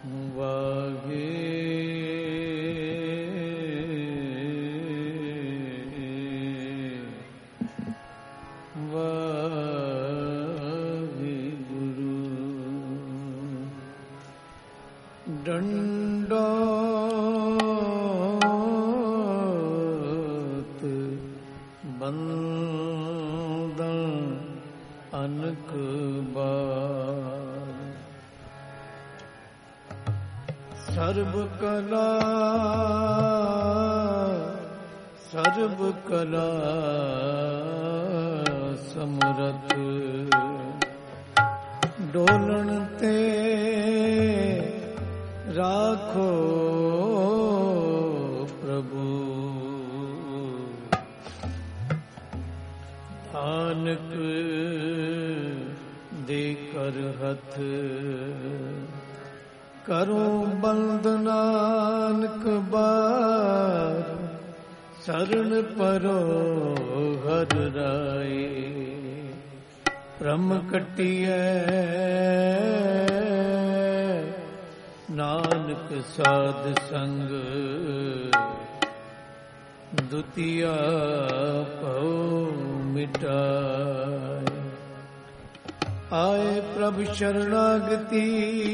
शरणागति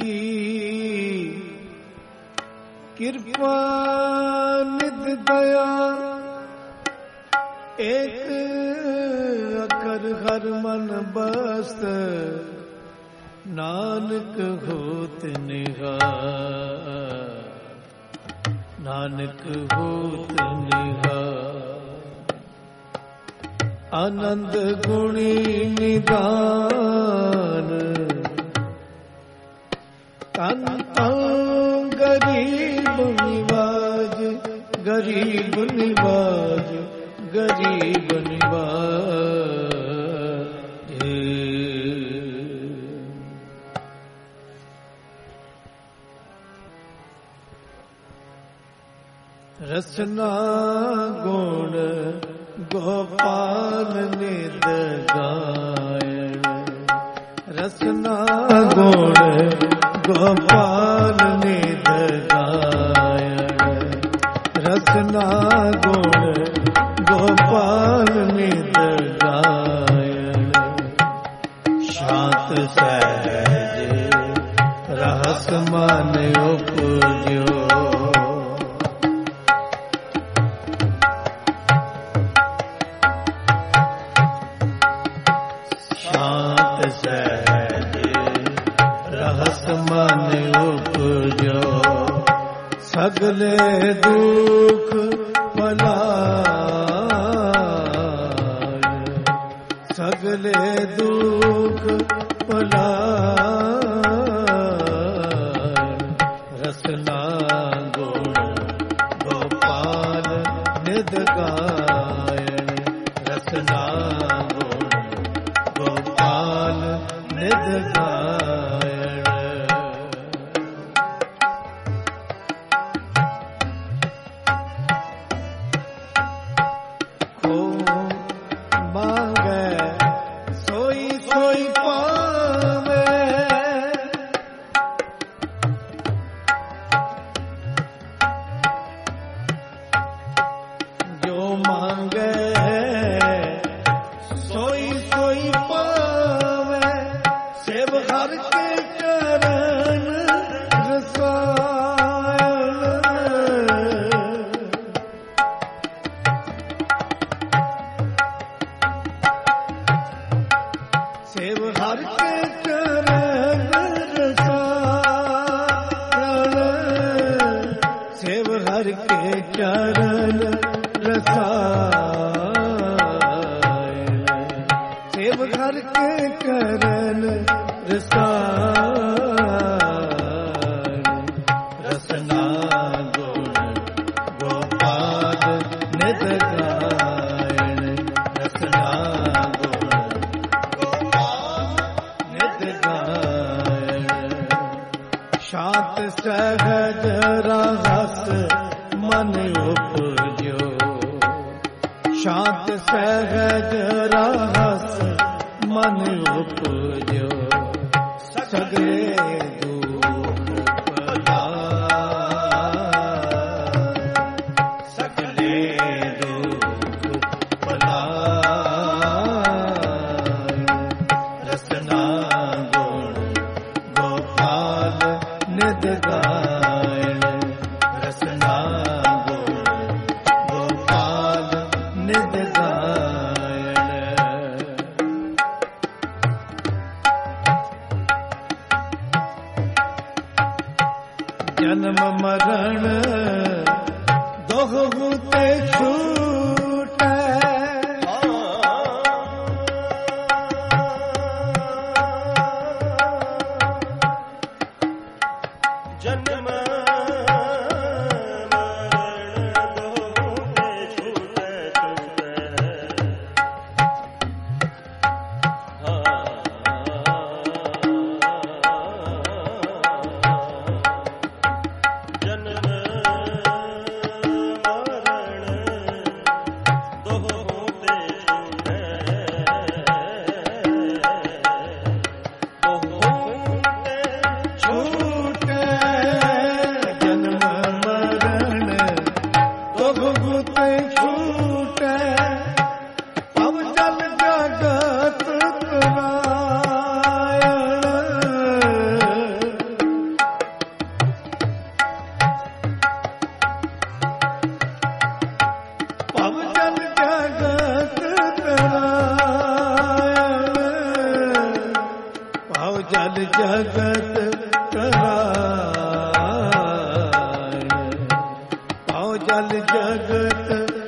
कृपा निध दया एक अकर हर मन बस्त नानक होत निहार नानक होत निहार आनंद गुणी निदान तन गरीब निवाज गरीब निवाज गरीब निवाज रसना गुण गोपाल निद गायन रसना गुण गोपाल निध गायन रसना गुण गोपाल निध गायन शांत सहज रहस मन उपजो शांत सहज रहस मन उपजो सगले दुख पलाय सगले दुख पलाय रसना गुण गोपाल निध गायन रसना गुण गोपाल निध गायन ਨਿਤ ਗਾਇਣ ਰਸਨਾ ਗੁਣ ਗੋਪਾਲ ਨਿਤ ਗਾਇਣ। ਜਨਮ ਮਰਨ ਦੋਹੂ ਤੇ ਛੂਟੈ, ਜਨਮ ਮਰਨ ਦੋਹੂ ਤੇ ਛੂਟੈ ਜਲ ਜਗਤ ਤਰਾਇ, ਪਾਉ ਜਲ ਜਗਤ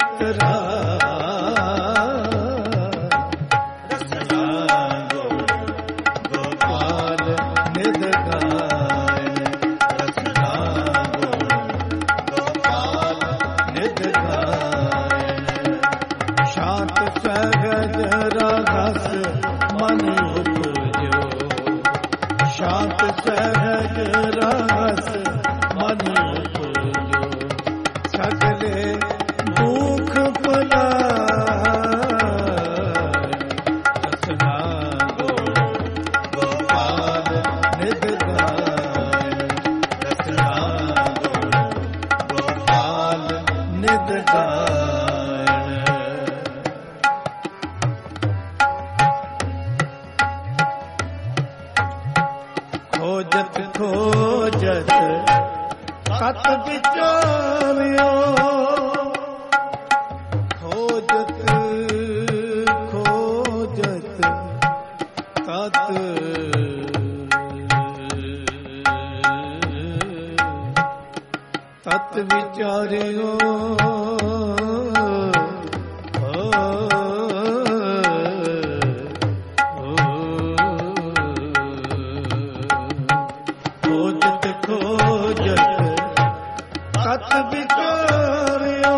ਤਰਾਇ। ਰਸਨਾ ਗੁਣ ਗੋਪਾਲ ਨਿਤ ਗਾਇਣ, ਰਸਨਾ ਗੁਣ ਗੋਪਾਲ ਨਿਤ ਗਾਇਣ। ਸ਼ਾਂਤ ਸਹਿਜ ਰਸ ਮਨ ਉਪਜੋ, ਸ਼ਾਂਤ ਸਹਿਜ ਰਸ ਮਨ ਉਪਜੋ। ਸਗਲੇ ਦੁਖ ਭੁਲਾਇ, ਰਸਨਾ ਗੁਣ ਗੋਪਾਲ ਨਿਤ ਗਾਇਣ, ਰਸਨਾ ਗੁਣ ਗੋਪਾਲ ਨਿਤ ਗਾਇਣ। ਖੋਜਤ ਖੋਜਤ ਤਤ ਵਿਚਾਰਿਓ, ਖੋਜਤ ਖੋਜਤ ਤਤ ਤਤ ਵਿਚਾਰਿਓ। ਖੋਜਤ ਖੋਜਤ ਤਤ ਵਿਚਾਰਿਓ,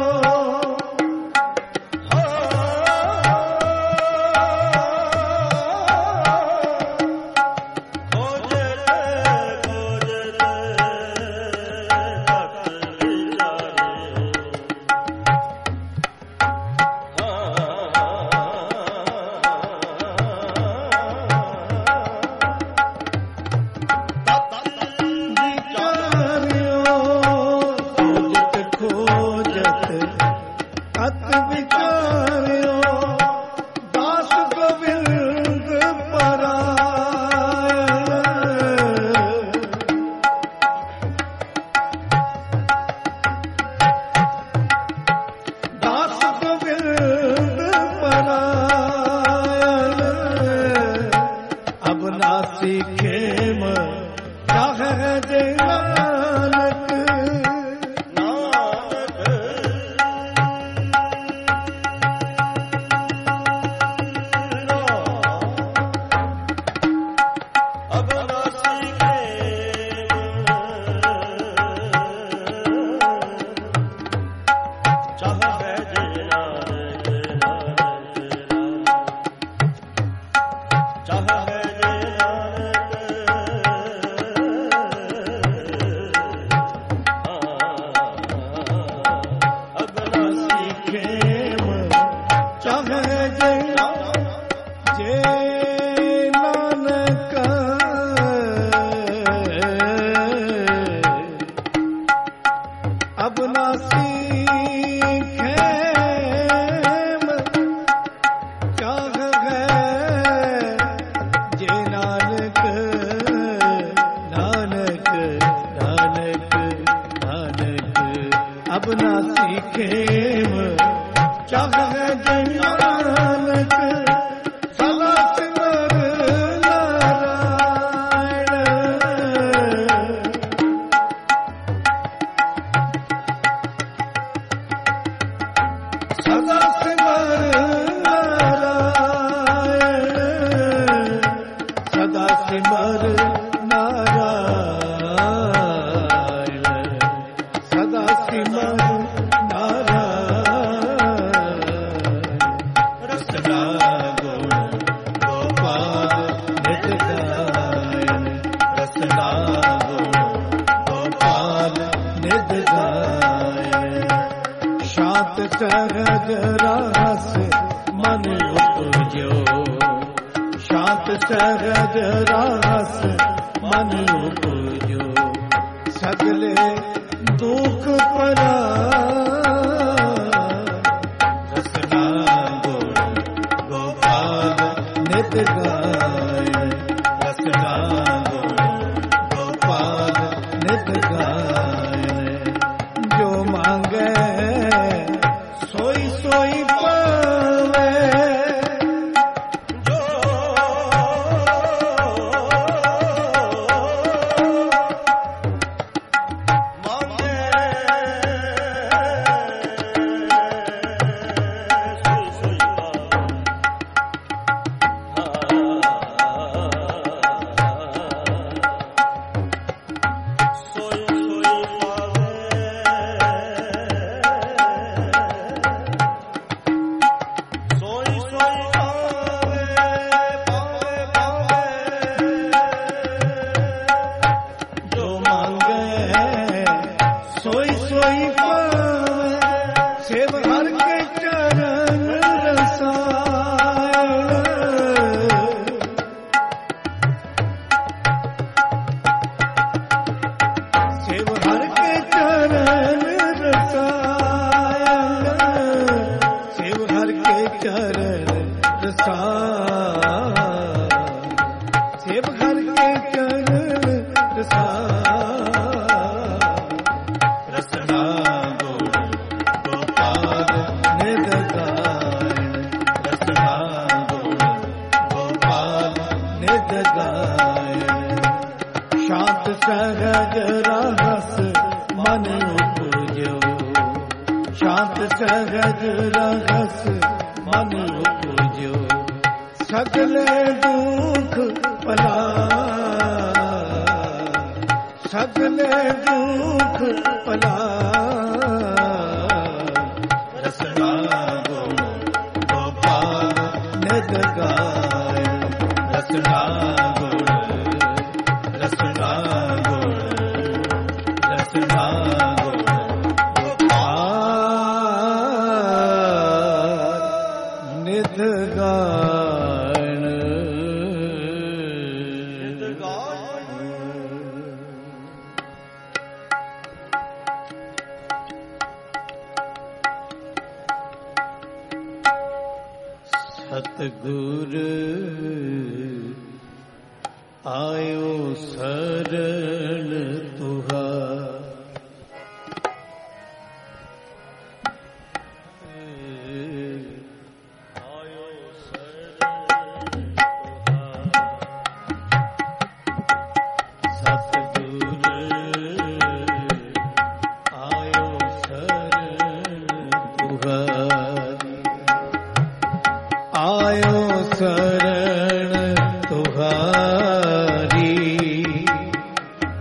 ਅਬਨਾਸੀ ਖੇਮ ਚਾਹੇ ਦੇ ਨਾਨਕ, ਨਾਨਕ ਅਬਨਾਸੀ ਖੇਮ ਚਾਹੇ ਦੇ ਨਾਨਕ, ਚਾਹੇ अब ना सीखे चाहे नानक सदा सिमर नारायण सदा सिमर नारायण सदा सिमर नारायण सदा सिमर सहज रस मन उपजो शांत सहज रस मन उपजो सगले दुख परा रसना गुण गोपाल नित गाय रसना गुण गोपाल नित गाय जो मांगे सोई सोई पावे जो मांगे सोई सोई शांत सहज रस मन उपजो शांत सहज रस मन उपजो सगले दुख पला सगले दुख पला रसना गुण गोपाल नित गाय रसना गुण रसना गुण रसना गुण गोपाल नित गायन सतगुर आयो शरण तुहार आयो शरण तुहार सतगुर आयो शरण तुहार आयो शरण तुहारी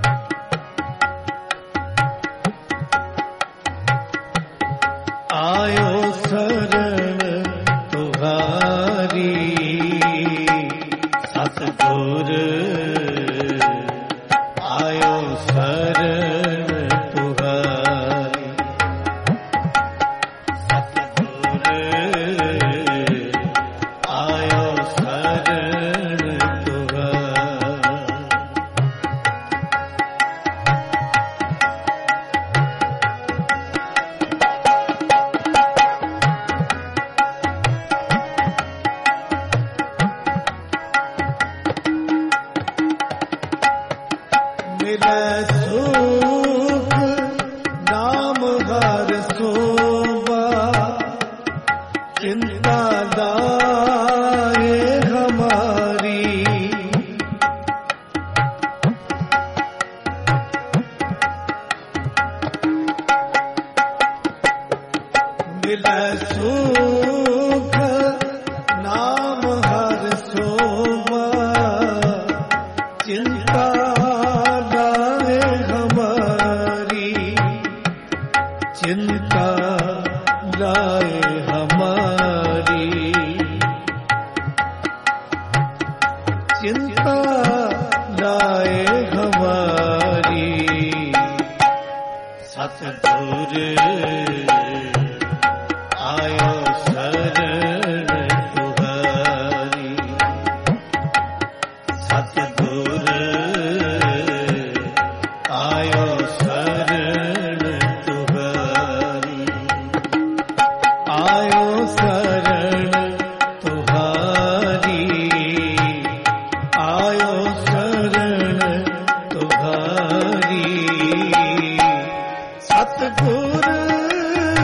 ਮਿਲੈ ਸੁਖ ਨਾਮ ਹਰਿ ਸੋਵਾ ਚਿੰਤਾ ਲਾਏ ਹਮਾਰੀ ਚਿੰਤਾ ਲਾਏ ਹਮਾਰੀ ਚਿੰਤਾ ਲਾਏ ਹਮਾਰੀ ਸਤਿਗੁਰ ਆਇਓ ਸ਼ਰਨ ਤੁਹਾਰੀ ਸਤਿਗੁਰ ਆਇਓ ਸ਼ਰਨ ਤੁਹਾਰੀ ਆਇਓ ਸ਼ਰਨ ਤੁਹਾਰੀ ਆਇਓ ਸ਼ਰਨ ਤੁਹਾਰੀ ਸਤਿਗੁਰ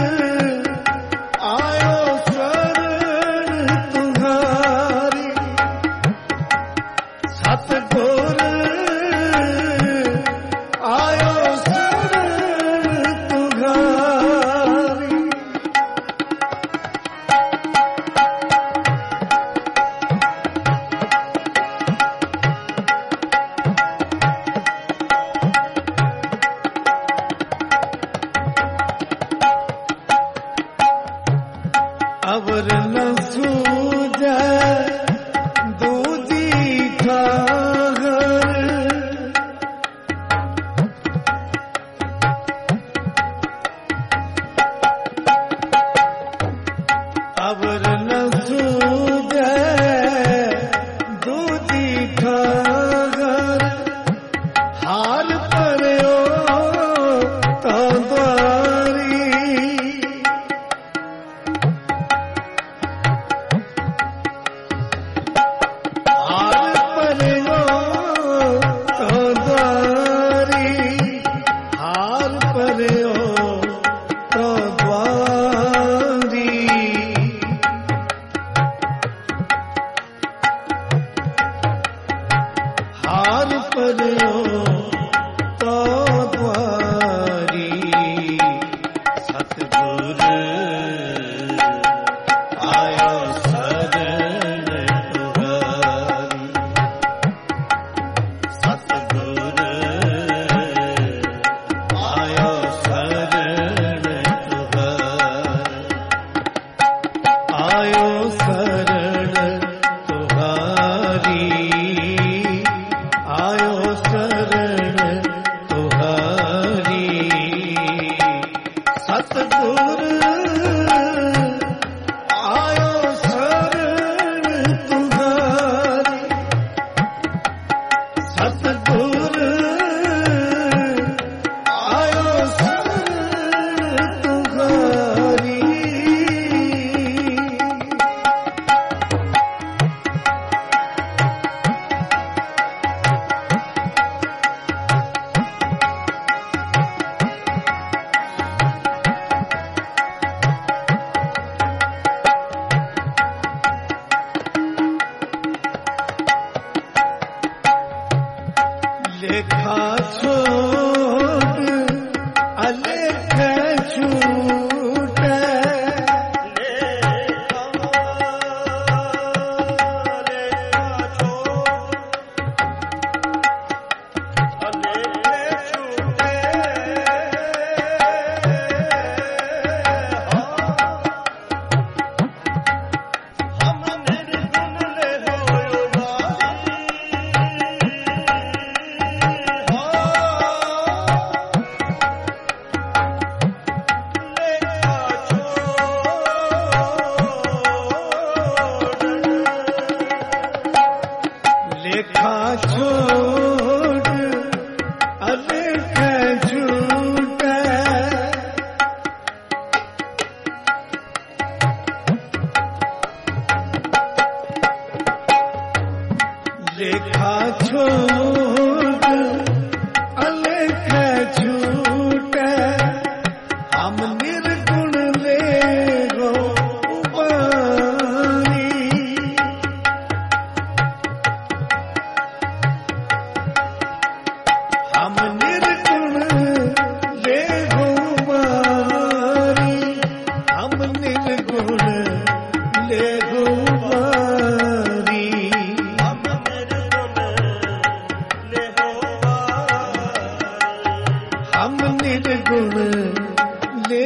ਹਮ ਨਿਰਗੁਣ ਲੈ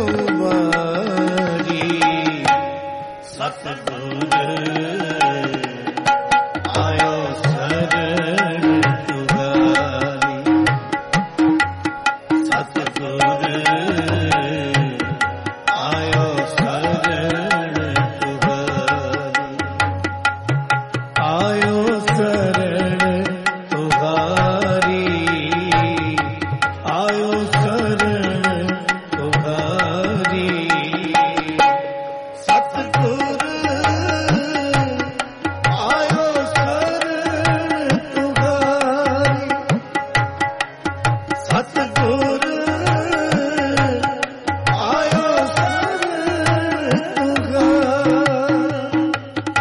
ਗੋਵਾਰੀ ਸਤਿਗੁਰ ਆਇਓ ਸਰਣ ਤੁਹਾਰੀ ਸਤਿਗੁਰ ਆਇਓ ਸਰਣ ਤੁਹਾਰੀ ਆਇਓ ਸਰਣ ਤੁਹਾਰੀ ਆਇਓ ਸਰਣ ਤੁਹਾਰੀ ਸਤਿਗੁਰ ਆਇਓ ਸਰਣ ਤੁਹਾਰੀ ਸਤਿਗੁਰ ਆਇਓ ਸਰਣ ਤੁਹਾਰੀ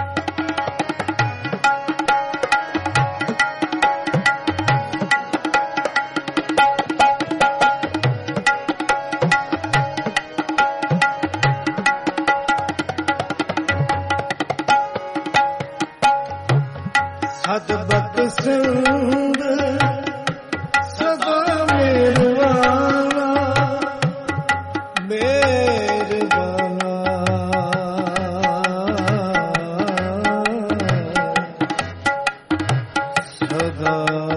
ਸਤਿਬਤ ਸਿੰਘ ਸਦਾ ਮਿਹਰਬਾਨਾ ਮਿਹਰਬਾਨਾ ਸਦਾ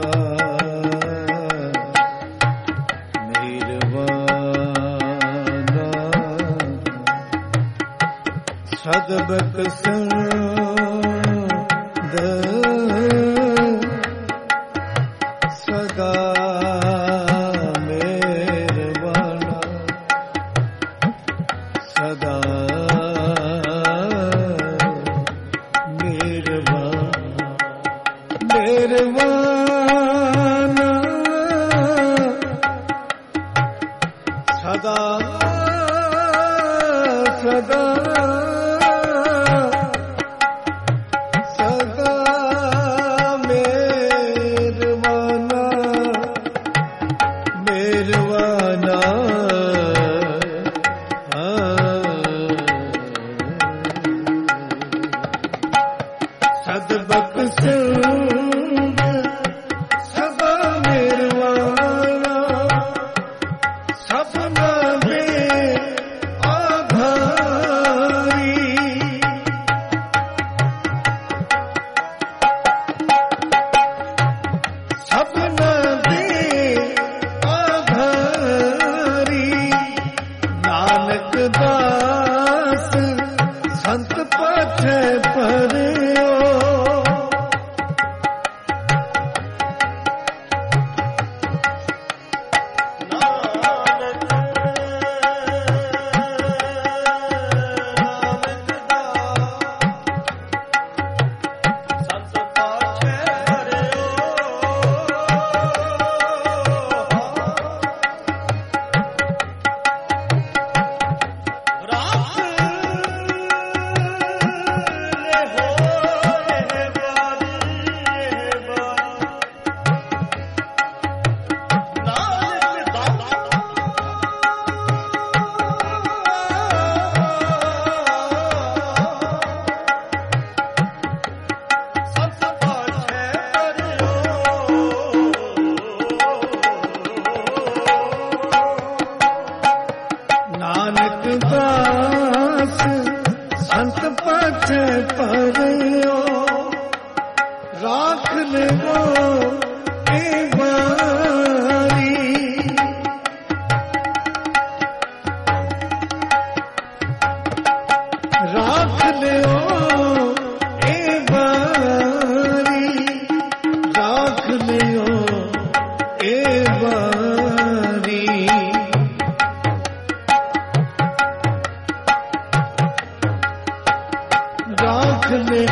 ਮਿਹਰਬਾਨਾ ਸਤਿਬਤ ਸਿੰਘ ਸਦਾ ਮਿਹਰਬਾਨਾ ਸਦਾ ਮਿਹਰਬਾਨਾ ਮਿਹਰਬਾਨਾ ਸਦਾ ਸਦਾ ਸਤਿਬਤ ਸਿੰਘ ਸਦਾ ਮਿਹਰਬਾਨਾ ਸਭਨਾ ਦੇ ਆਧਾਰੀ ਸਭਨਾ ਦੇ ਆਧਾਰੀ ਨਾਨਕ ਦਾਸ ਸੰਤ ਪਾਛੈ ਪਰਿਓ ਨਾਨਕ ਦਾਸ ਸੰਤ ਪਾਛੈ ਪਰਿਓ ਰਾਖ ਲਿਓ ਏ ਬਾਰੀ ਰਾਖ ਲਿਓ ਏ ਬਾਰੀ ਰਾਖ ਲਿਓ ਏ ਬਾਰੀ ਰਾਖ ਲਿਓ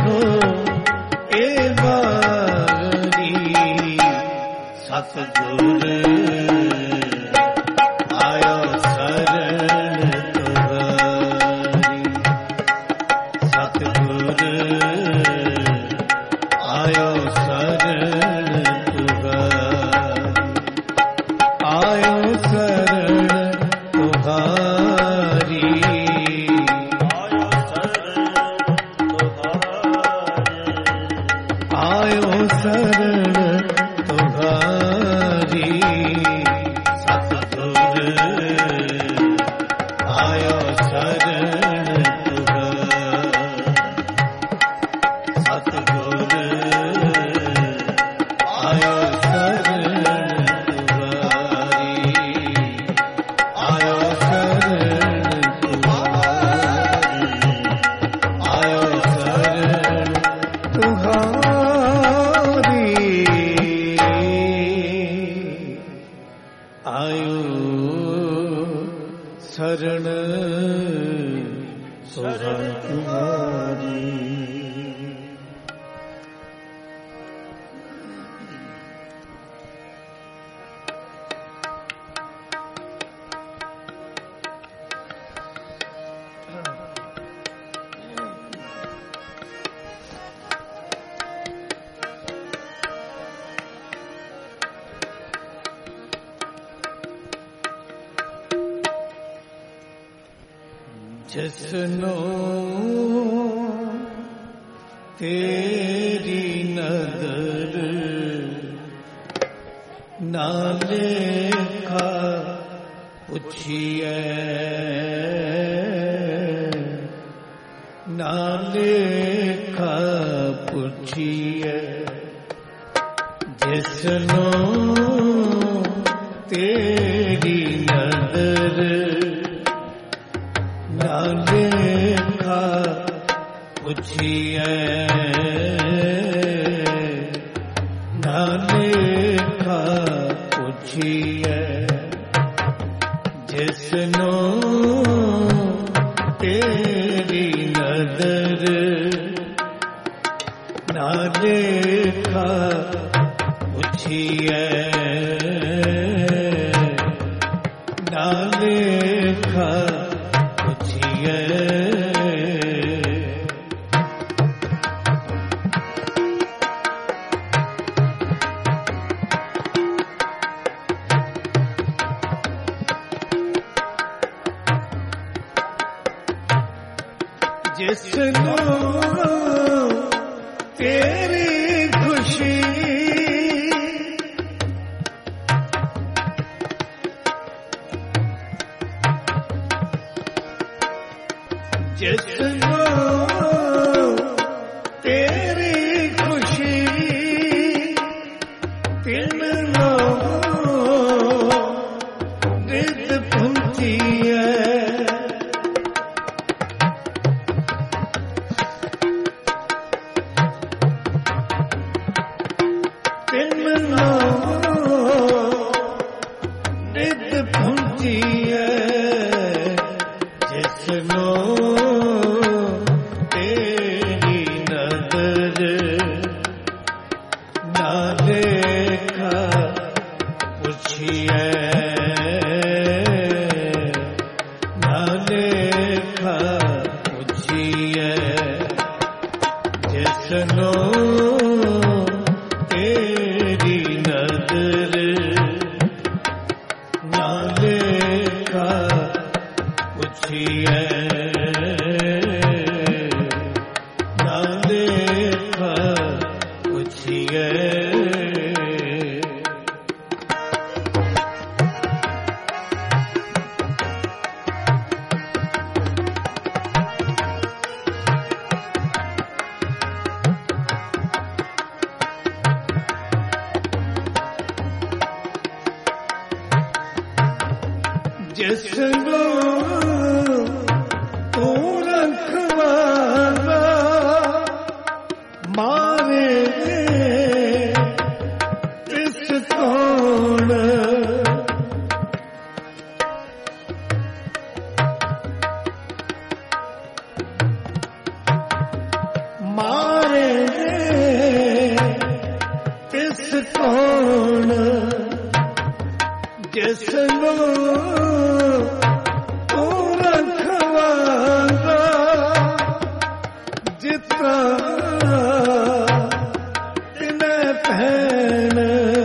आयो शरण सोहा तुम्हारी। जिसनो तेरी नदर ना लेखा पुछिए, ना लेखा पुछिए। जिसनो तेरी नदर ना लेखा पुछिए, ना लेखा पुछिए। जिसनो तेरी नदर ना लेखा पुछिए, ना लेखा जिसनो तेरी खुशी जिसनो तेरी खुशी तिनो रित पहुंची है। जिसनो तेरी नदर ना लेखा पुछिए, ना लेखा पुछिए। जिसनो तेरी नदर ना लेखा पुछिए, ना लेखा पुछिए। जिसनो तू रखवाला मारे तिस कौन, मारे तिस कौन। जिसनो तू रखवाला जितना तिने पहन।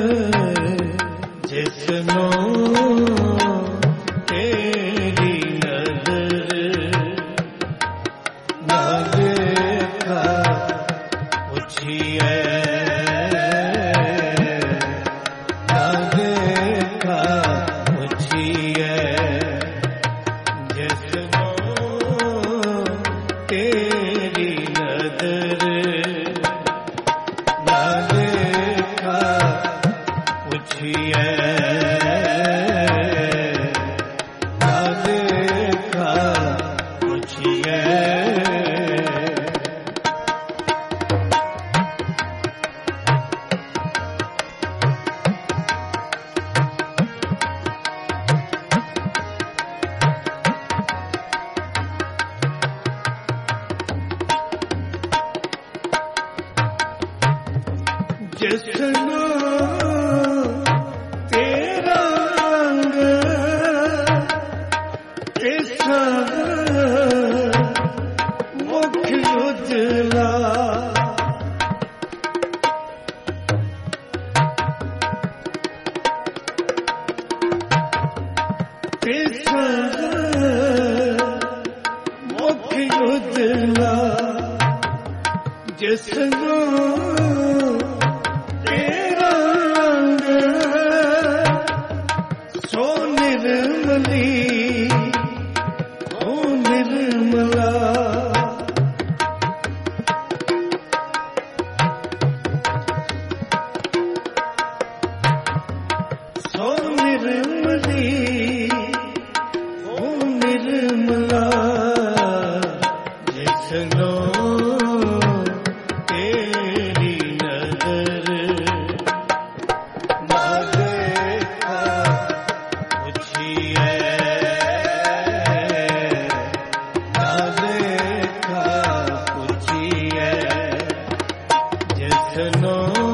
जिसनो तेरी नदर ना लेखा पुछिए, ना लेखा पुछिए। जिसको तेरा रंग सो निर्मली ओ निर्मला सो निर्मली ओ निर्मला जिसको तेरी नजर ना देखा पूछिए ना देखा पूछिए जिसको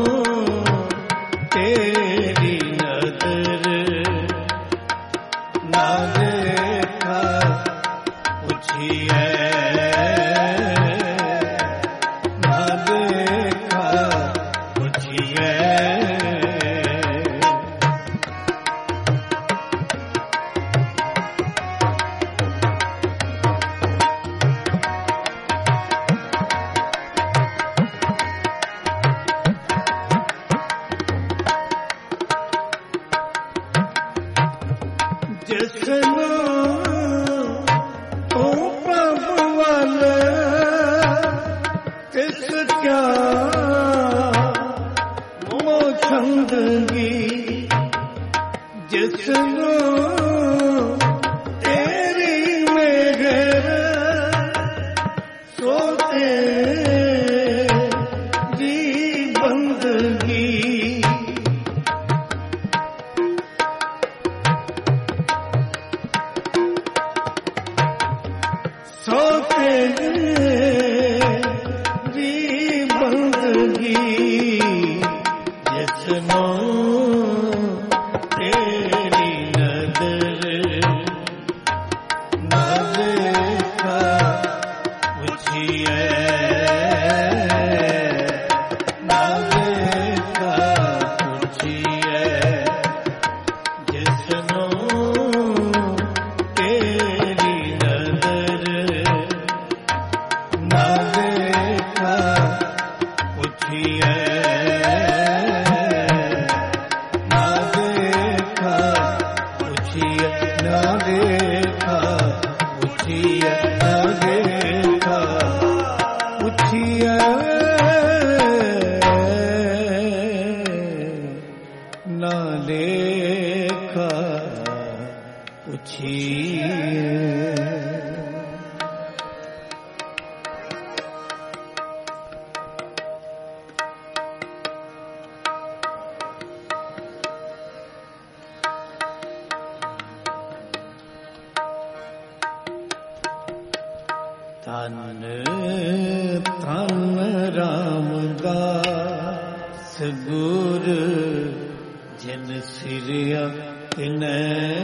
तेरी नजर ना देखा पूछिए ना देखा पूछिए जिसनो ओ प्रभु वाले तिस क्या वो छंदगी जिसनो तेरी मेघर सोते जी बंदगी सोते जी बंदगी जिसनो तेरी नजर ना देखा पूछिए ना देखा पूछिए जिसनो तेरी नजर ना देखा पूछिए ना देखा पूछिए ना देखा पूछिए ना देखा पूछिए ना देखा पूछिए धन धन रामदास गुर जिन सिरिया तिनै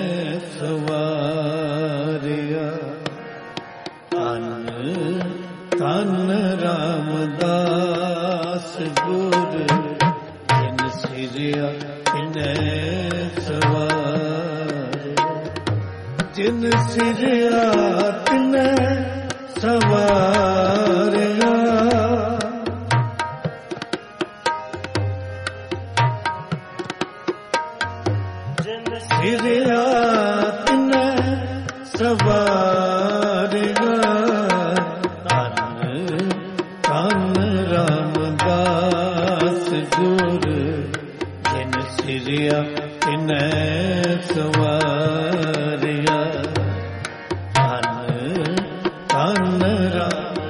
सवारिया धन धन रामदास गुर जिन सिरिया तिनै सवारिया जिन सिरिया तिनै सवारिया सिरिया तिनै सवारिया धन धन रामदास गुर जिन सिरिया तिनै सवारिया धन धन राम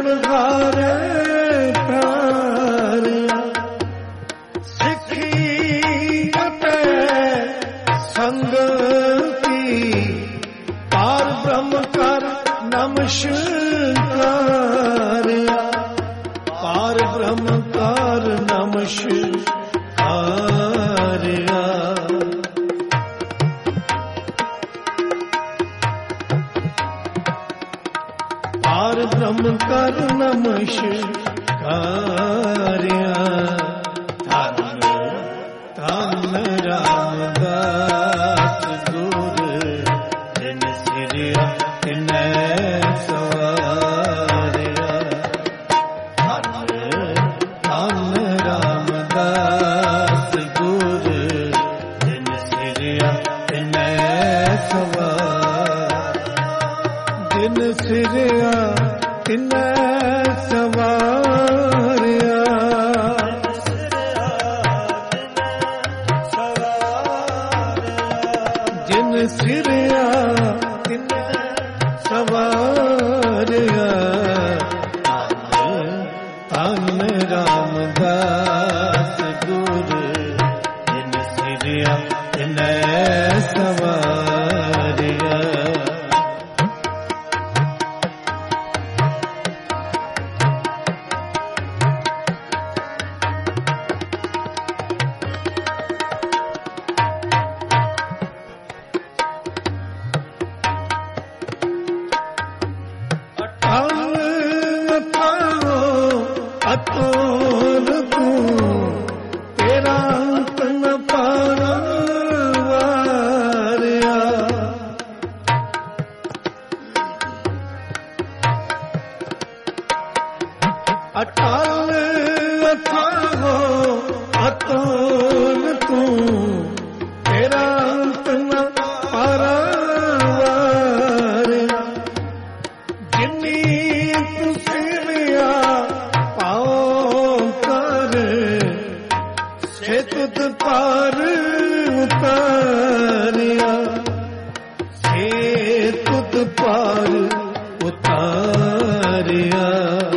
ਹਾਰੇ ਤਾਰਿਆ ਸਿੱਖੀ ਅਤੇ ਸੰਗਤੀ ਪਾਰ ਬ੍ਰਹਮ ਕਰ ਨਮਸਕਾਰਿਆ ਪਾਰ ਬ੍ਰਹਮ ਕਰ ਨਮਸਕਾਰਿਆ ਪਾਰ ਬ੍ਰਹਮ ਕਰ ਨਮਸਕਾਰਿਆ ਧੰਨ ਧੰਨ ਰਾਮਦਾਸ ਗੁਰ ਜਿਨ ਸਿਰਿਆ ਤਿਨੈ ਸਵਾਰਿਆ ਧੰਨ ਧੰਨ ਰਾਮਦਾਸ ਗੁਰ ਜਿਨ ਸਿਰਿਆ ਤਿਨੈ ਸਵਾਰਿਆ ਜਿਨ ਸਿਰਿਆ ਤਿਨੈ ਸਵਾਰਿਆ ਜਿਨ ਸਿਰਿਆ ਤਿਨੈ ਸਵਾਰਿਆ ਧੰਨ ਰਾਮਦਾਸ ਗੁਰ ਜਿਨ ਸਿਰਿਆ ਤਿਨੈ ਸਵਾਰਿਆ ਅਤੁਲ ਤੂੰ ਤੇਰਾ ਅੰਤ ਨ ਪਾਰਿਆ ਅਟਲ ਅਥਾਹੋ ਅਤੁਲ ਤੂੰ ਤੇਰਾ ਅੰਤ ਨ ਪਾਰਿਆ ਜਿਨੀ ਤੂੰ ਸੇਵਿਆ ਸੇ ਤੁਧ ਪਾਰ ਉਤਾਰਿਆ ਸੇ ਤੁਧ ਪਾਰ ਉਤਾਰਿਆ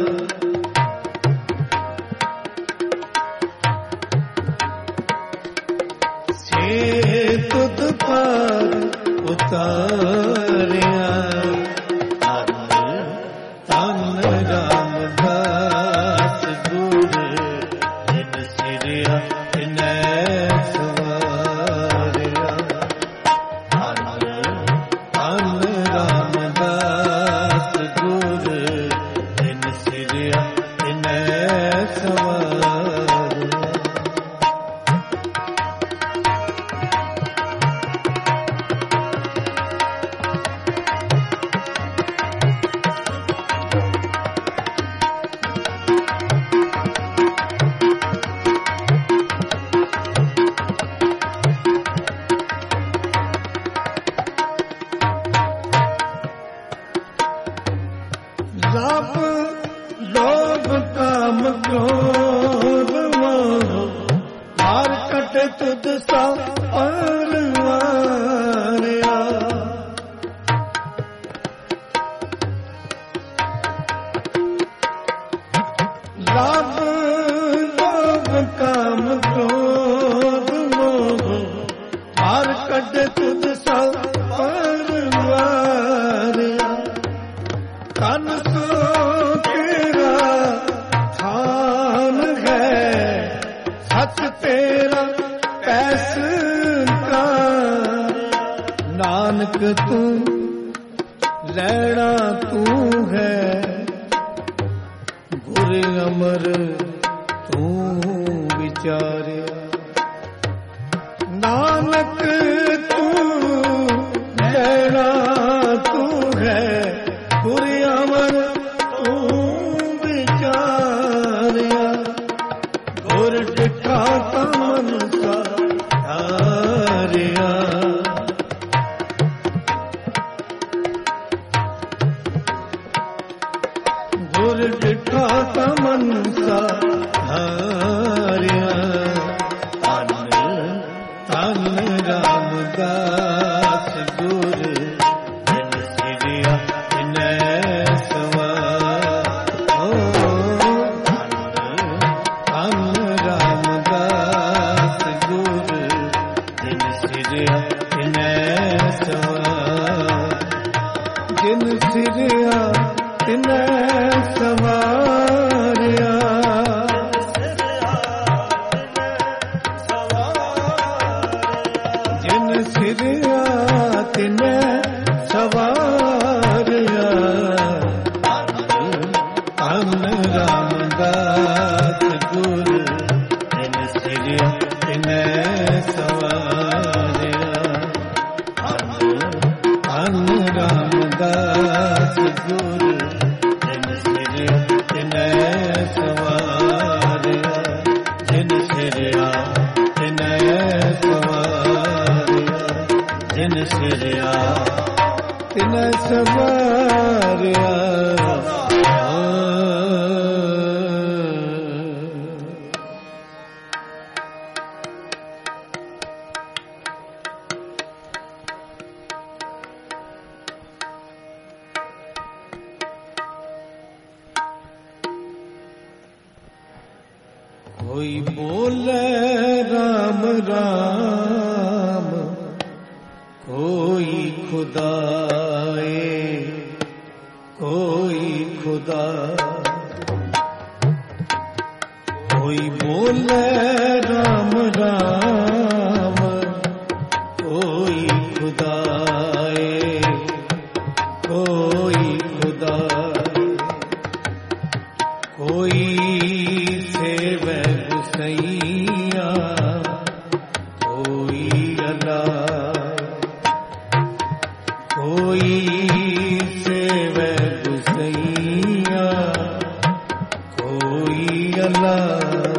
ਸੇ ਤੁਧ ਪਾਰ ਉਤਾਰਿਆ ਧੰਨ ਰਾਮਦਾਸ ਗੁਰ ਜਿਨ ਸਿਰਿਆ ਤਿਨੈ ਸਵਾਰਿਆ ਧੰਨ ਧੰਨ ਰਾਮਦਾਸ ਗੁਰ ਜਿਨ ਸਿਰਿਆ ਤਿਨੈ ਸਵਾਰਿਆ ਰੱਬ ਲੋਭ ਕਾਮ ਕ੍ਰੋਧ ਮੋਹ ਹਰ ਕਟ ਤੁਧ ਸਾ ਪਰਵਾਰਿਆ ਰੱਬ ਲੋਭ ਕਾਮ ਕ੍ਰੋਧ ਮੋਹ ਹਰ ਕਟ ਤੁਧ ਸਾ ਪਰਵਾਰਿਆ ਤਨ ਸੋ ਤੇਰਾ ਥਾਨ ਹੈ ਸੱਚ ਤੇਰਾ ਪੈਸਾ ਨਾਨਕ ਤੂੰ ਲੈਣਾ ਤੂੰ ਹੈ ਗੁਰ ਅਮਰ ਤੂੰ ਵਿਚਾਰਿਆ ਨਾਨਕ ਤੂੰ ਲੈਣਾ ਤੂੰ ਹੈ ਗੁਰ ਅਮਰ ਤੂੰ ਵਿਚਾਰਿਆ ਗੁਰ ਡਿਠਾ ਤਾਂ ਮਨ ਸਾਰਿਆ ਗੁਰ ਡਿਠਾ ਤਾਂ ਮਨ ਸਾਰਿਆ ਧੰਨ ਧੰਨ ਰਾਮਦਾਸ ਗੁਰ ਜਿਨ ਸਿਰਿਆ ਤਿਨੈ ਸਵਾਰਿਆ सिरिया तिने सवारिया जिन सिरिया तिने सवारिया धन रामदास गुरु जिन सिरिया तिने सवारिया धन रामदास गुरु जिन सिरिया तिने सवारिया जिन सिरिया तिने सवारिया जिन सिरिया तिने सवारिया कोई बोले राम राम कोई खुदाए कोई खुदा कोई बोले राम राम कोई खुदाए कोई खुदा कोई सेवे गुसैया कोई अल्लाह कोई सेवे गुसैया कोई अल्लाह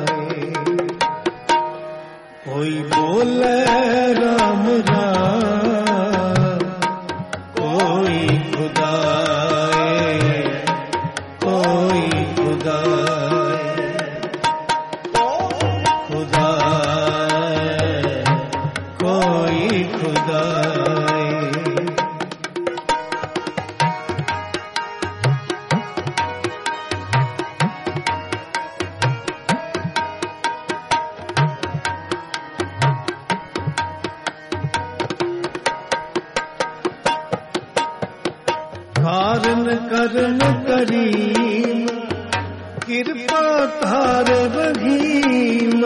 कोई बोले राम राम कोई खुदाए कोई खुदाए खुदाए कोई खुदाए कारण करन करीम कृपा तार रहीम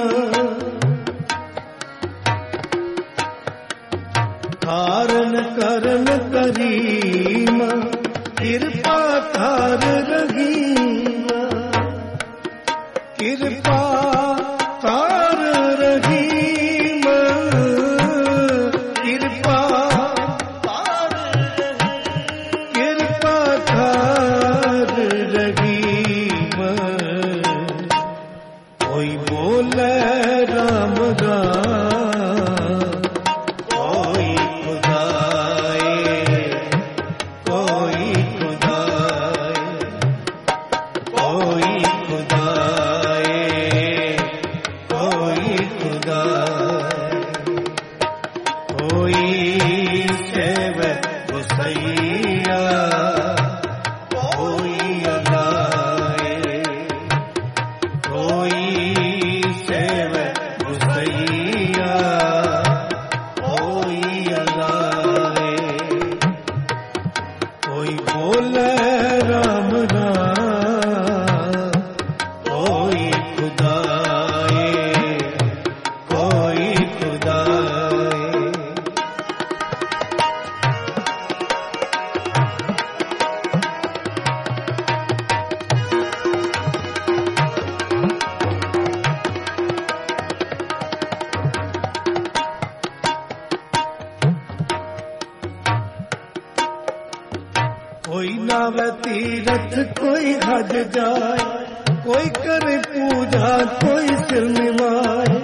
कारण करन करीम कृपा तार रहीम कृपा तार रहीम कृपा कृपा तार रहीम कोई बोले राम राम कोई खुदाए कोई खुदाए कोई खुदाए कोई खुदाए कोई सेवे गुसैया कोई अल्लाह कोई सेवे गुसैया कोई अल्लाह कोई बोले राम राम कोई खुदाए कोई खुदाए कोई नावे तीरथ कोई हज जाए कोई करे पूजा कोई सिर निवाए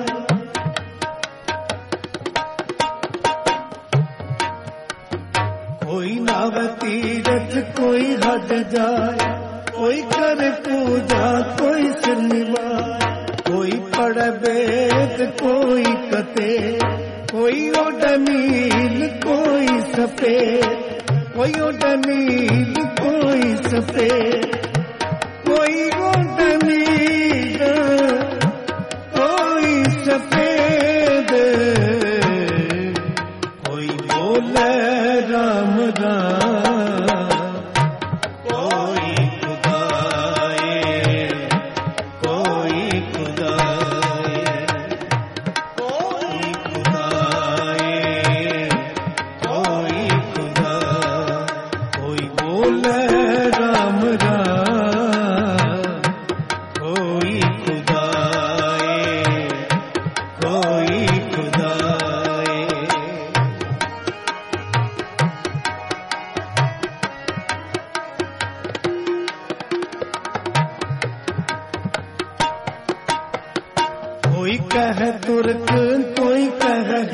कोई नावे तीरथ कोई हज जाए कोई करे पूजा कोई सिर निवाए कोई पढ़े वेद कोई कते कोई ओडनील कोई सफेद कोई ओडनील कोई सफेद कोई ओडनील कोई सफेद कोई बोले राम राम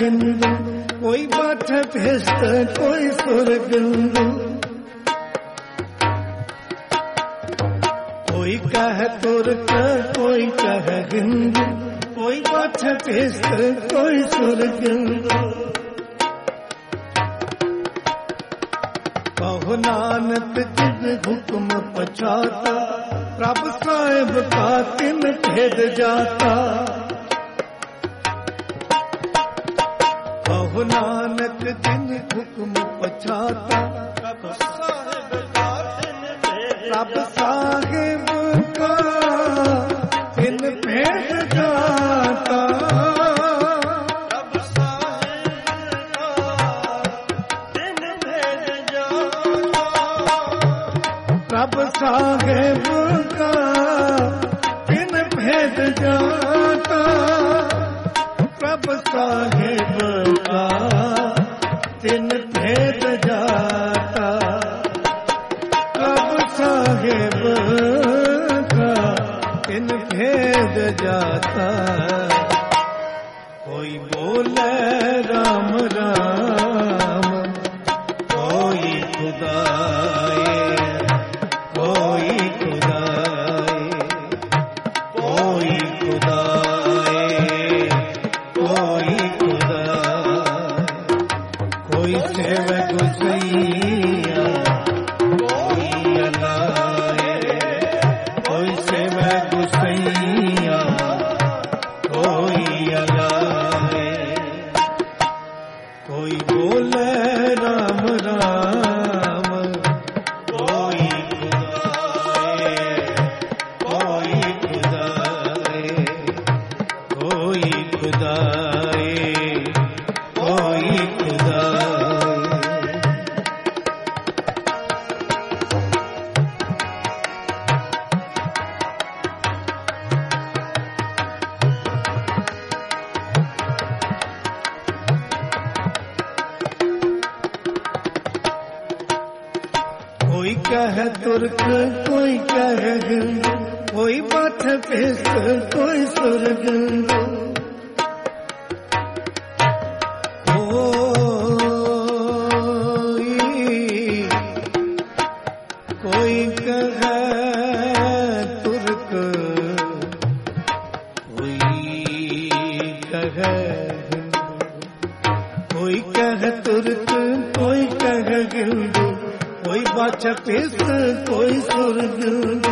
हिंदू, कोई बाटे भेस्त कोई सुरगिंदू। कोई कहे तुर्क कोई कहे हिंदू, कोई बाटे भेस्त कोई सुरगिंदू। कहो नानक जिन हुक्म पछाता, प्रभु साहिब का तिन भेद जाता। कहो नानक जिन हुक्म पछाता, प्रभु साहिब का तिन भेद जाता। प्रभु साहिब का तिन भेद जाता। प्रभु साहिब का तिन भेद जाता। प्रभु साहिब का तिन भेद जाता। कोई बोले राम राम, कोई खुदाए, कोई खुदाए, कोई खुदाए, कोई खुदाए। कोई सेवे गुसैया, कोई अलाए, कोई सेवे गुसैया, कोई अलाए। कोई बोले राम राम, कोई खुदाए, कोई खुदाए, कोई खुदाए, कोई खुदाए। कोई कहे तुर्क कोई कहे हिंदू, कोई बाटे भेस्त कोई सुरगिंदू। कोई कहे तुर्क कोई कहे हिंदू, कोई कहे तुर्क कोई कहे हिंदू, कोई बाटे भेस्त कोई सुरगिंदू।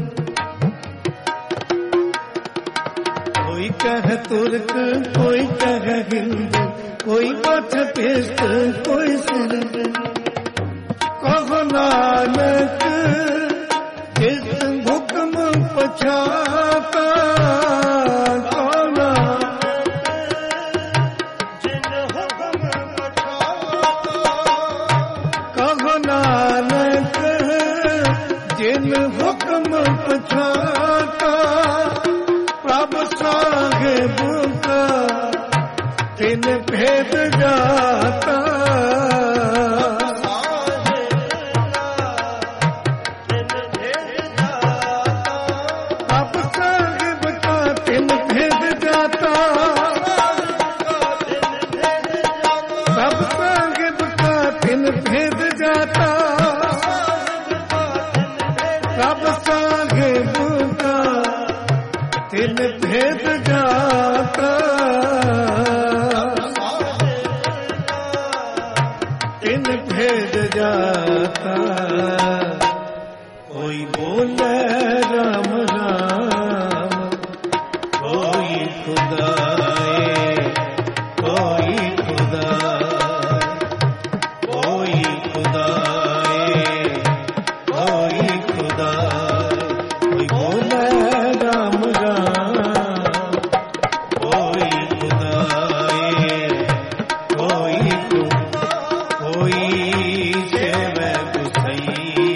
कोई कहे तुर्क कोई कहे हिंदू, कोई बाटे भेस्त कोई सुरगिंदू। कहो नानक जिस हुक्म पछाता, कहो नानक जिन हुक्म पछाता। कहो नानक जिन हुक्म पछाता। प्रभु साहिब का तिन भेद जाता। प्रभु साहिब का तिन भेद जाता। प्रभु साहिब का तिन भेद जाता। प्रभु साहिब का तिन भेद जाता। तिन भेद जाता। कोई बोले राम राम, कोई खुदाए, कोई खुदाए, कोई खुदाए, कोई खुदाए। कोई बोले राम राम, कोई खुदाए, कोई सेवे गुसैया,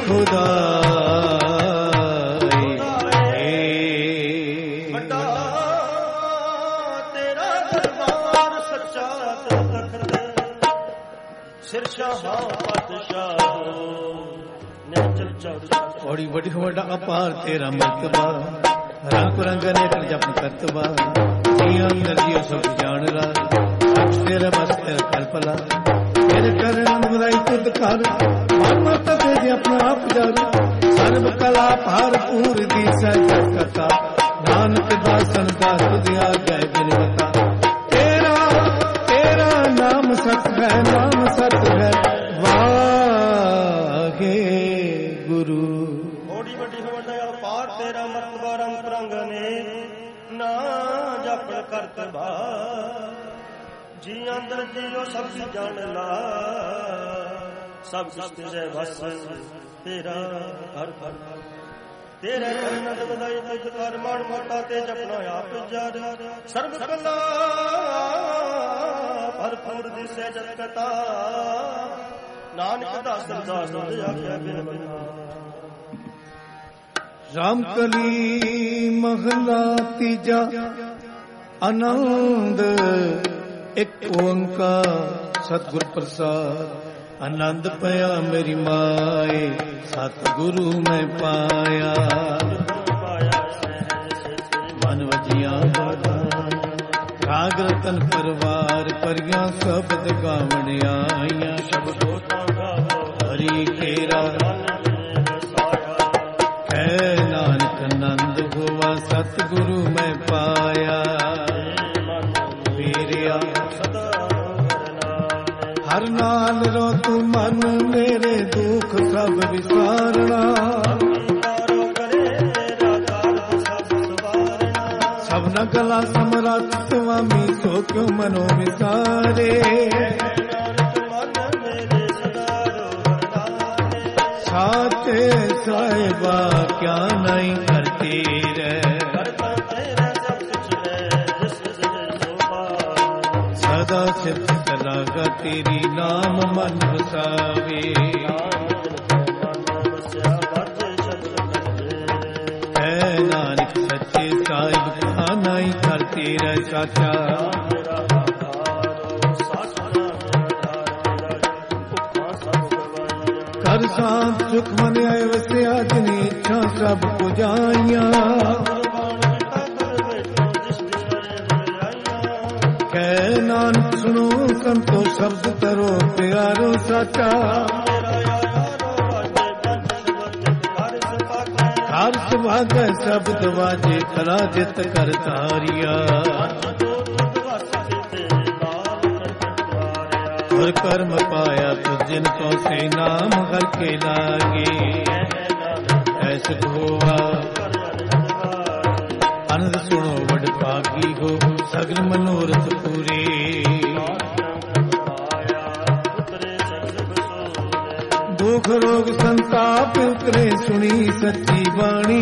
ਖੁਦਾਈ ਵੱਡਾ ਤੇਰਾ ਦਰਬਾਰ ਸੱਚਾ ਤੇ ਤਖਤ ਸਿਰ ਸ਼ਾਹਾਂ ਪਾਤਸ਼ਾਹੋ ਨਿਰਜਲ ਚੌੜਾ ਔੜੀ ਵੱਡੀ ਵੱਡਾ ਅਪਾਰ ਤੇਰਾ ਮਰਤਬਾ ਰੰਗ ਰੰਗ ਨੇ ਕਰ ਜਪ ਕਰਤਬਾ ਜੀਆਂ ਨਰਜੀਓ ਸਭ ਜਾਣ ਲਾ ਅਖ ਤੇਰਾ ਬਸ ਤੇਰਾ ਕਲਪਲਾ ਤੇਰੇ ਕਰਨ ਬੁਲਾਈ ਤੁਧ ਕਰ ਮਨ ਮਤ ਤੇ ਜੇ ਆਪਣਾ ਆਪ ਜਰ ਸਰਬ ਕਲਾ ਭਰਪੂਰ ਦੀ ਸਹਿਜ ਕਥਾ ਨਾਨਕ ਦਾਸਨ ਦਾ ਤੁਧ ਆਗੈ ਬਿਨ ਬਤਾ ਤੇਰਾ ਤੇਰਾ ਨਾਮ ਸਤ ਹੈ ਨਾਮ ਸਤ ਹੈ ਵਾਗੇ ਗੁਰੂ ਓੜੀ ਵੱਡੀ ਵੱਡਾ ਅਪਾਰ ਤੇਰਾ ਮਰਤਬਾ ਰੰਗ ਰੰਗ ਨੇ ਨਾ ਜਪਣ ਕਰਤਬਾ ਜੀ ਅੰਦਰ ਜੀਓ ਸਭ ਦੀ ਜਾਣ ਲਾ ਸਭ ਕੁਛ ਤੇਰੇ ਵਸ ਤੇਰਾ ਹਰ ਹਰ ਤੇਰੇ ਨਦ ਵਧਾਈ ਤੁਝ ਕਰ ਮਾਣ ਮੋਟਾ ਤੇ ਜਪਣਾ ਆਪ ਜਰ ਸਰਬ ਕਲਾ ਭਰਪੂਰ ਦਿਸੈ ਜਤ ਕਥਾ ਨਾਨਕ ਦਾਸਨ ਦਾਸ ਆਖਿਆ ਬਿਨ ਬਿਨਾ ਰਾਮ ਕਲੀ ਮਹਲਾ ਤੀਜਾ ਆਨੰਦ ਇੱਕ ਓੰਕਾਰ ਸਤਿਗੁਰ ਪ੍ਰਸਾਦ ਆਨੰਦ ਪਿਆ ਮੇਰੀ ਮਾਏ ਸਤਿਗੁਰੂ ਮੈਂ ਪਾਇਆ ਮਨ ਵਜੀਆਂ ਰਾਗ ਰਤਨ ਪਰਵਾਰ ਪਰੀਆਂ ਸ਼ਬਦ ਗਾਵਣ ਆਈਆਂ ਸ਼ਬਦੋ ਹਰੀ ਕੇਰਾ ਹੈ ਨਾਨਕ ਆਨੰਦ ਹੋਵਾ ਸਤਿਗੁਰੂ ਮੈਂ ਪਾਇਆ ਮੇਰਿਆ ਹਰ ਨਾਲ ਰੋ ਤੂੰ ਮਨ ਮੇਰੇ ਦੁੱਖ ਸਭ ਵਿਸਾਰਣਾ ਸਭਨਾ ਗਲਾ ਸਮਰੱਥ ਸੁਆਮੀ ਸੋ ਕਿਉ ਮਨੋ ਵਿਸਾਰੇ ਸਾਚੇ ਸਾਹਿਬਾ ਕਿਆ ਨਹੀਂ ਕਰਤੀ ਰਹਿ ਸਦਾ ਸਿਫਤ ਲਾਗਾ ਤੇਰੀ ਨਾਮ ਮਨ ਵਸਾਵੇ ਹੈ ਨਾਨਕ ਸੱਚੇ ਸਾਹਿਬ ਕਾ ਨਹੀਂ ਕਰਤੀ ਰਹਿ ਸਾਚਾ ਕਰ ਸਾਥ ਸੁਖ ਮਨ ਆਏ ਵਸਿਆ ਜਿਨੀ ਇੱਛਾ ਸਭ ਪੁਜਾਈਆਂ ਕਹਿ ਨਾਨਕ ਸੁਣੋ ਸੰਤੋ ਸ਼ਬਦ ਤਰੋ ਪਿਆਰੋ ਸਾਚਾ ਹਰ ਸੁਭਾਗੈ ਸ਼ਬਦ ਵਾਜੇ ਖਰਾ ਜਿਤ ਕਰ ਤਾਰਿਆ ਹਰ ਕਰਮ ਪਾਇਆ ਤੁਝ ਜਿਨ ਕੋ ਸੇ ਨਾਮ ਹਰ ਕੇ ਲਾਗੇ ਐਸ ਹੋਵਾ ਅਨੰਦ ਸੁਣੋ ਵਡ ਭਾਗੀ ਹੋ ਸਗਲ ਮਨੋਰਥ ਪੂਰੇ ਦੁਖ ਰੋਗ ਸੰਤਾਪ ਉਤਰੇ ਸੁਣੀ ਸੱਚੀ ਬਾਣੀ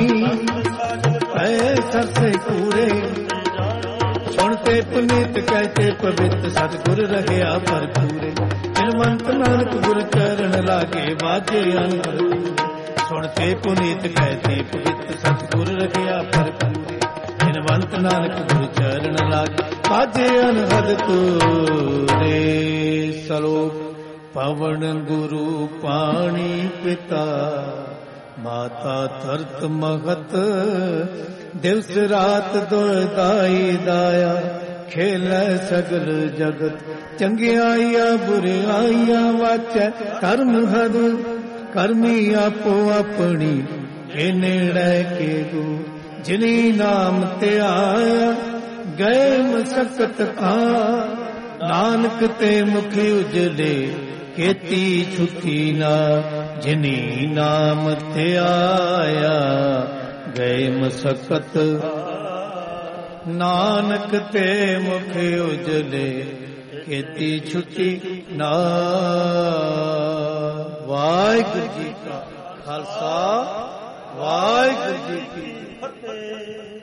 ਐ ਸਰਸੇ ਪੂਰੇ ਸੁਣਤੇ ਪੁਨੀਤ ਕਹਤੇ ਪਵਿੱਤ ਸਤਿਗੁਰ ਰਹਿਆ ਭਰਪੂਰੇ ਜਨਮੰਤ ਨਾਨਕ ਗੁਰ ਚਰਨ ਲਾਗੇ ਵਾਜੇ ਅਨਹਦ ਸੁਣਤੇ ਪੁਨੀਤ ਕਹਤੇ ਪਵਿੱਤ ਸਤਿਗੁਰ ਰਹਿਆ ਭਰਪੂਰੇ ਜਨਮੰਤ ਨਾਨਕ ਗੁਰ ਚਰਨ ਲਾਗੇ ਵਾਜੇ ਅਨਹਦ ਤੂਰੇ ਸਲੋਕ ਪਵਨ ਗੁਰੂ ਪਾਣੀ ਪਿਤਾ ਮਾਤਾ ਧਰਤ ਮਹਤ ਦਿਵਸ ਰਾਤ ਦੁਇਦਾਈ ਦਾਇਆ ਖੇਲੇ ਸਗਲ ਜਗਤ ਚੰਗਿਆਈਆਂ ਬੁਰਿਆਈਆਂ ਵਾਚੈ ਕਰਮ ਹਦ ਕਰਮੀ ਆਪੋ ਆਪਣੀ ਇਹ ਨੇੜੇ ਕੇ ਗੋ ਜਿਨੀ ਨਾਮ ਤੇ ਆਇਆ ਗਏ ਮਸਕਤ ਕਾ ਨਾਨਕ ਤੇ ਮੁਖ ਉਜਲੇ ਕੀਤੀ ਛੁੱਟੀ ਨਾ ਜਿਨੀ ਨਾਮ ਤੇ ਆਇਆ ਗਏ ਮਸਕਤ ਨਾਨਕ ਤੇ ਮੁਖ ਉਜਲੇ ਕੀਤੀ ਛੁੱਟੀ ਨਾ ਵਾਹਿਗੁਰੂ ਜੀ ਕਾ ਖਾਲਸਾ ਵਾਹਿਗੁਰੂ ਜੀ ਕੀ ਫਤਿਹ।